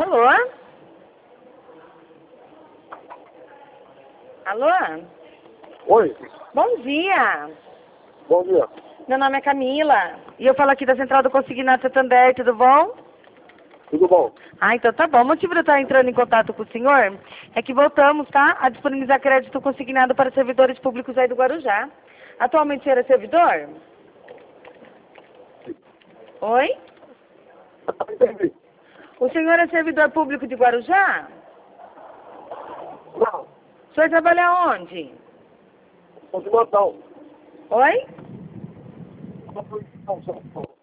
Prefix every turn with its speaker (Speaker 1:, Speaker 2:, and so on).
Speaker 1: Alô? Alô?
Speaker 2: Oi,
Speaker 1: Bom dia.
Speaker 2: bom dia.
Speaker 1: Meu nome é Camila. E eu falo aqui da Central do Consignado Santander, tudo bom?
Speaker 2: Tudo bom?
Speaker 1: Ah, então tá bom. O motivo de eu estar entrando em contato com o senhor é que voltamos, tá? A disponibilizar crédito consignado para servidores públicos aí do Guarujá. Atualmente o senhor é servidor? Oi?
Speaker 2: Entendi.
Speaker 1: O senhor é servidor público de Guarujá?
Speaker 2: Não,
Speaker 1: O senhor trabalha onde?
Speaker 2: continuação.
Speaker 1: Oi?
Speaker 2: Não, São Paulo.